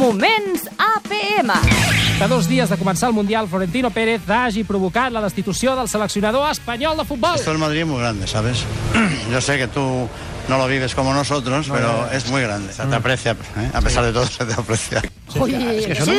Moments APM. A 2 dies de començar el Mundial, Florentino Pérez hagi provocat la destitució del seleccionador espanyol de futbol. Esto en Madrid es muy grande, ¿sabes? Yo sé que tú no lo vives como nosotros, pero es muy grande. Se te aprecia, a pesar de todo se te aprecia. Oye, És que això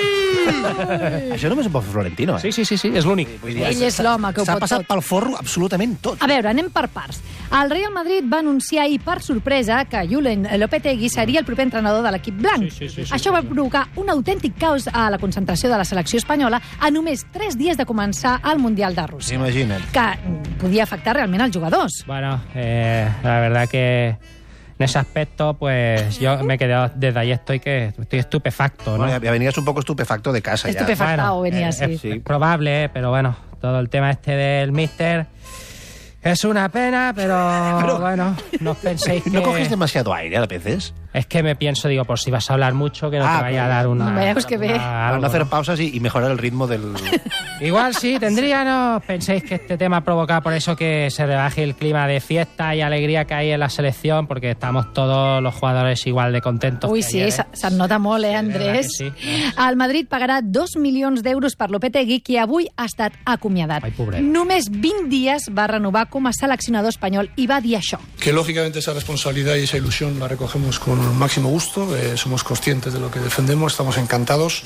això només ho pot fer Florentino, Sí, és l'únic. ell és l'home que ho S'ha pot passat tot. pel forro absolutament tot. A veure, anem per parts. El Real Madrid va anunciar ahir per sorpresa que Julen Lopetegui seria el proper entrenador de l'equip blanc. Sí. Això va provocar un autèntic caos a la concentració de la selecció espanyola a només 3 dies de començar el Mundial de Rússia. Imagina't. Que podia afectar realment els jugadors. Bueno, la verdad que en ese aspecto, pues yo me he quedado desde ahí, estoy estupefacto, ¿no? Bueno, ja venies un poco estupefacto de casa, ja. Estupefactado venia, sí. Es probable, pero bueno, todo el tema este del míster es una pena, pero bueno, no os penséis que... ¿No coges demasiado aire a veces? Es que me pienso, digo, por si vas a hablar mucho, que no te vaya a dar una... Veus que bé. Para no hacer pausas y mejorar el ritmo del... Igual sí, tendría, ¿no? Penséis que este tema provoca por eso que se rebaje el clima de fiesta y alegría que hay en la selección, porque estamos todos los jugadores igual de contentos. Ui, que sí, ayer, ¿eh? se'n nota molt, Andrés? Sí. El Madrid pagarà 2 milions d'euros per Lopetegui, que avui ha estat acomiadat. Ai, pobret. Només 20 dies va renovar com a seleccionador espanyol i va dir això. Que lógicamente esa responsabilidad y esa ilusión la recogemos con el máximo gusto, somos conscientes de lo que defendemos, estamos encantados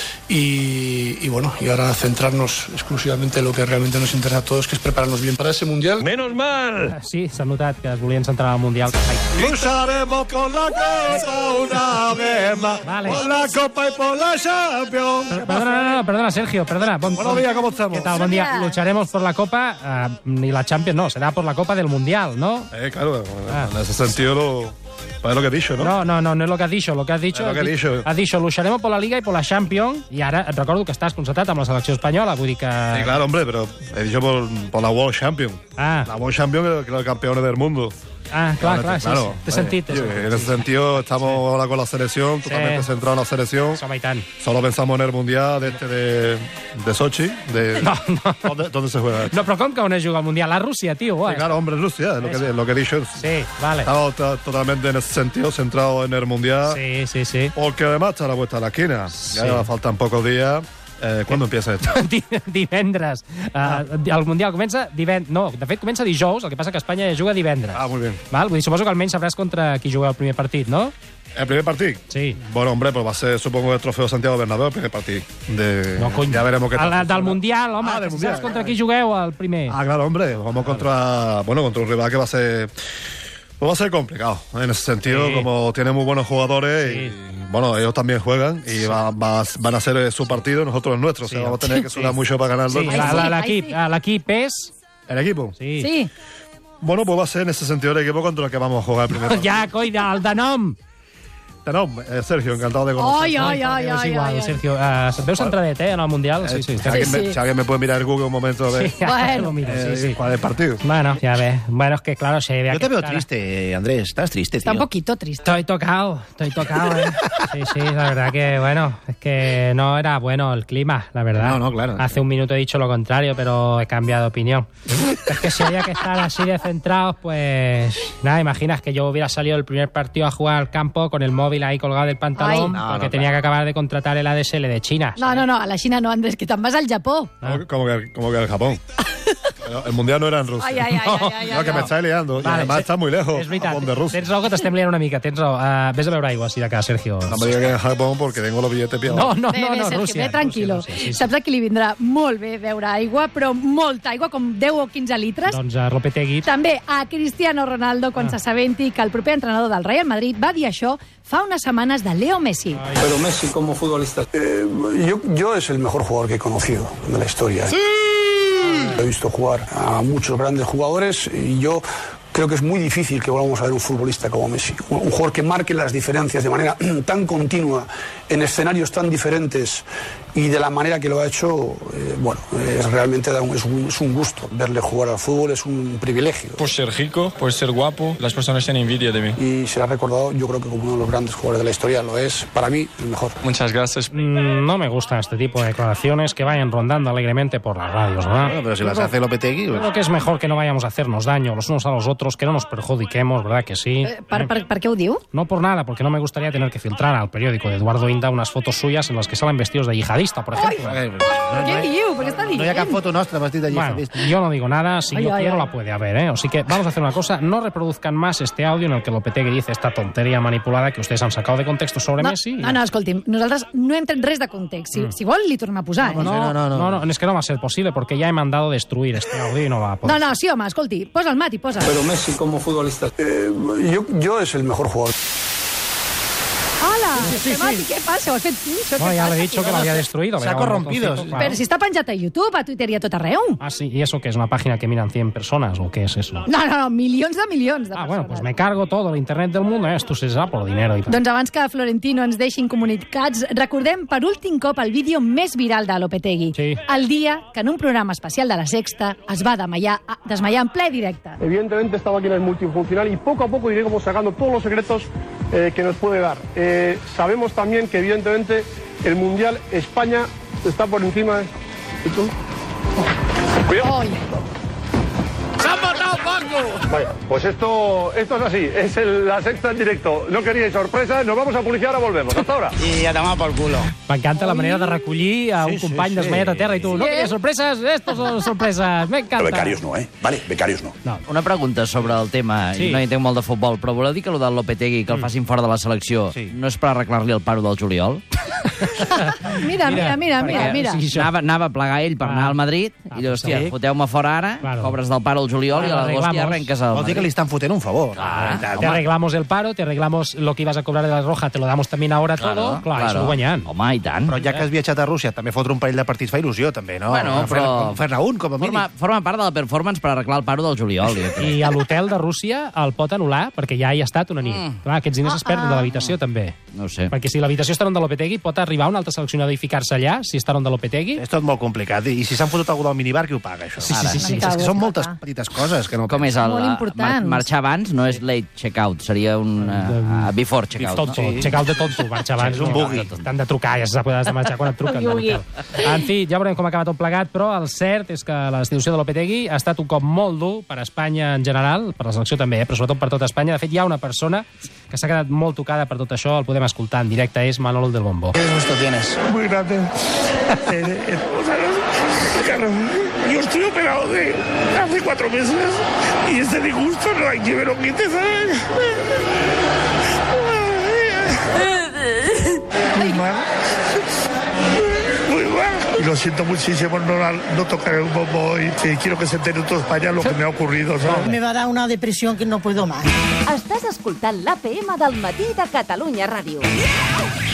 y bueno, y ahora centrarnos exclusivamente en lo que realmente nos interesa a todos, que es prepararnos bien para ese Mundial. ¡Menos mal! Sí, s'ha notat que es volien centrar al Mundial. Lucharemos por la Copa una vez más, Vale. por la Copa y por la Champions. Perdona, Sergio, perdona. Buenos días, ¿cómo estamos? ¿Qué tal? Buen día. Lucharemos por la Copa, ni la Champions, no, será por la Copa del Mundial, ¿no? Claro, en ese sentido es lo que he dicho, ¿no? No es lo que has dicho. Lo que has dicho, És el que he dicho. Has dicho, lucharemos por la Liga y por la Champions, i ara et recordo que estàs concertat amb la selecció espanyola, vull dir que... Sí, claro, hombre, pero he dicho por la World Champion. Ah. La World Champion, que los campeones del mundo. Clar, sí. T'he sentit. En ese sentido, estamos ahora con la selección, totalmente centrados en la selección. Home, i tant. Solo pensamos en el Mundial de Sochi. No. ¿Dónde se juega? No, però com que on es juga el Mundial? A Rússia, tio. Sí, claro, hombre, Rusia, es lo que he dicho. Sí, vale. Estamos totalmente en ese sentido, centrados en el Mundial. Sí. Porque además está a la vuelta de la esquina. Ya faltan pocos días. ¿Cuándo empieza esto? Divendres. El Mundial comença divendres. No, de fet comença dijous, el que passa que Espanya ja juga divendres. Muy bien. Val? Vull dir, suposo que almenys sabràs contra qui jugueu el primer partit, no? ¿El primer partido? Sí. Bueno, hombre, pues va a ser, supongo, el Trofeo Santiago Bernabéu, el primer partido. No, cony. Ya veremos qué tal. Del Mundial, home. Del Mundial. Saps contra qui jugueu el primer? Claro, hombre. Vamos contra un rival que va a ser... Pues va a ser complicado, en ese sentido, Sí. como tiene muy buenos jugadores y, bueno, ellos también juegan y van a hacer su partido, nosotros el nuestro. Sí. O sea, vamos a tener que sudar mucho para ganarlo. Sí, Ai, sí. l'equip és... ¿El equipo? Sí. Sí. Bueno, pues va a ser en ese sentido el equipo contra el que vamos a jugar el primer partido. Ja, coi, el de nom. No, Sergio, encantado de conocer. Ai. És igual, Sergio. Et veus centradet, en el Mundial? Sí. Si alguien me puede mirar el Google un momento de Bueno. Sí. cuál es el partido. Bueno, ya ves. Bueno, es que claro, se ve... Yo te veo triste, Andrés. Estás triste, Está tío. un poquito triste. Estoy tocado, Sí, la verdad que, bueno, es que no era bueno el clima, la verdad. No, claro. Hace un minuto he dicho lo contrario, pero he cambiado de opinión. Es que si había que estar así de centrados, pues... Nada, imaginas que yo hubiera salido el primer partido a jugar al campo con el móvil ahí colgado del pantalón, Ai. porque tenía que acabar de contratar el ADSL de China. No, a la Xina no, Andrés, que te'n vas al Japó. Como que el Japón. Pero el Mundial no era en Rusia. Ai. No, que me estáis liando. Y además está muy lejos. És veritat, Japón de Rusia. tens raó que t'estem liant una mica, tens raó. Ves a beure aigua, si de cas, Sergio. No me digas que en Japón porque tengo los billetes pillados. No, Bé, Sergio, Rússia. bé, tranquil·lo. Rússia, sí. Saps a qui li vindrà molt bé beure aigua, però molta aigua, com 10 o 15 litres? Doncs a Lopetegui. També a Cristiano Ronaldo, quan s'assabenti que el proper entrenador del Real Madrid va dir això fa unes setmanes de Leo Messi. Pero Messi como futbolista... yo es el mejor jugador que he conocido de la historia. He visto jugar a muchos grandes jugadores y yo creo que es muy difícil que volvamos a ver un futbolista como Messi. Un jugador que marque las diferencias de manera tan continua, en escenarios tan diferentes y de la manera que lo ha hecho, es realmente es un gusto verle jugar al fútbol, es un privilegio. Por ser rico, por ser guapo, las personas tienen envidia de mí. Y será recordado, yo creo que como uno de los grandes jugadores de la historia, lo es, para mí, el mejor. Muchas gracias. No me gustan este tipo de declaraciones que vayan rondando alegremente por las radios, ¿verdad? Bueno, pero si las hace Lopetegui... Creo que es mejor que no vayamos a hacernos daño los unos a los otros nosotros, que no nos perjudiquemos, ¿verdad que sí? ¿Per qué ho diu? No por nada, porque no me gustaría tener que filtrar al periódico de Eduardo Inda unas fotos suyas en las que salen vestidos de yihadista, por ejemplo. Què diu? Per què està dient? No hi ha cap foto nostra vestit de Bueno, yihadista. yo no digo nada, si Ay, yo ay, quiero ay. la puede haber, ¿eh? Así que vamos a hacer una cosa, no reproduzcan más este audio en el que Lopetegui dice esta tontería manipulada que ustedes han sacado de contexto sobre Messi. No, escolti'm, nosaltres no hem tret res de context. Si vol, li tornem a posar. No, es que no va a ser posible porque ya he mandado destruir este audio y no va a poder. No, sí, home, escolti, posa el Mati, posa. Pero Messi como futbolista. Yo es el mejor jugador. Hola, Mati, què passa? Ho has fet tu? Això No, què ya passa? le he dicho que lo había destruido. Se ha me llama un corrompido, botoncito, sí. claro. Però si està penjat a YouTube, a Twitter i a tot arreu. Ah, sí, ¿y eso qué es? ¿Una página que miran 100 personas o qué es eso? No, milions de persones. Bueno, pues me cargo todo el internet del mundo, esto se da por dinero y tal. Doncs abans que Florentino ens deixin comunicats, recordem per últim cop el vídeo més viral de Lopetegui. Sí. El dia que en un programa especial de La Sexta es va desmaiar en ple directe. Evidentemente esta máquina es multifuncional y poco a poco iremos sacando todos los secretos que nos puede dar. Sabemos también que evidentemente el Mundial España está por encima de... ¿Y tú? Cuidado. Oi. Vaya, pues esto es así, es La Sexta en directo. No queríais sorpresa, nos vamos a publicar, ahora volvemos. Hasta ahora. Y a tomar por culo. M'encanta la manera de recollir a un company desmaiat a terra i tu, no querías sorpreses? Estos son sorpreses, m'encanta. Becarios no, Vale, becarios no. Una pregunta sobre el tema, Sí. no hi entenc molt de futbol, però voleu dir que el del Lopetegui, que el facin fora de la selecció, no és per arreglar-li el paro del juliol? Mira. Sí, Anava a plegar ell per anar al Madrid, i diu, hòstia, sí. foteu-me fora ara, Claro. cobres del paro al juliol, i a l'agost ja arreglamos. arrenques al Vol dir que li Madrid. estan fotent un favor. Te arreglamos el paro, te arreglamos lo que ibas a cobrar de la roja, te lo damos también ahora todo. Claro, això ho guanyant. Home, i tant. Però ja que has viatjat a Rússia, també fotre un parell de partits fa il·lusió, també, no? Bueno, però... Fer-ne un, com a mínim. Forma part de la performance per arreglar el paro del juliol. I a l'hotel de Rússia el pot anul·lar perquè ja hi ha estat una nit. Clar, aquests diners es perden de l'habitació, també. No ho sé. Perquè si l'habitació està on de Lopetegui, pot arribar un altre seleccionador i ficar-se allà, si està on de Lopetegui. És tot molt complicat. I si s'han fotut algú del minibar, qui ho paga, això? Sí. És que són moltes petites coses que no... Com és el... Molt importants. Marxar abans no és late check-out, seria un before check-out. Tonto, No? check-out de tonto, marxar abans. És un bugui. T'han de trucar, ja se sap que has de marxar quan et truquen. de l'hotel. En fi, ja veurem com acaba tot plegat, però el cert és que la destitució de Lopetegui ha estat un cop molt dur per a Espanya en general, per la selecció també, però sobretot per tota Espanya. De fet, hi ha una persona que s'ha quedat molt tocada per tot això, el podem escoltar en directe, és Manolo del Bombo. ¿Qué gusto tienes? Muy grande. Carlos, yo estoy operado de hace 4 meses y este disgusto no hay que me lo quite, ¿sabes? Muy mal. Muy mal. Y lo siento muchísimo no tocar el bombo hoy. Quiero que se entere toda España lo que me ha ocurrido, ¿sabes? Me va a dar una depresión que no puedo más. Estàs escoltant l'APM del matí de Catalunya Ràdio.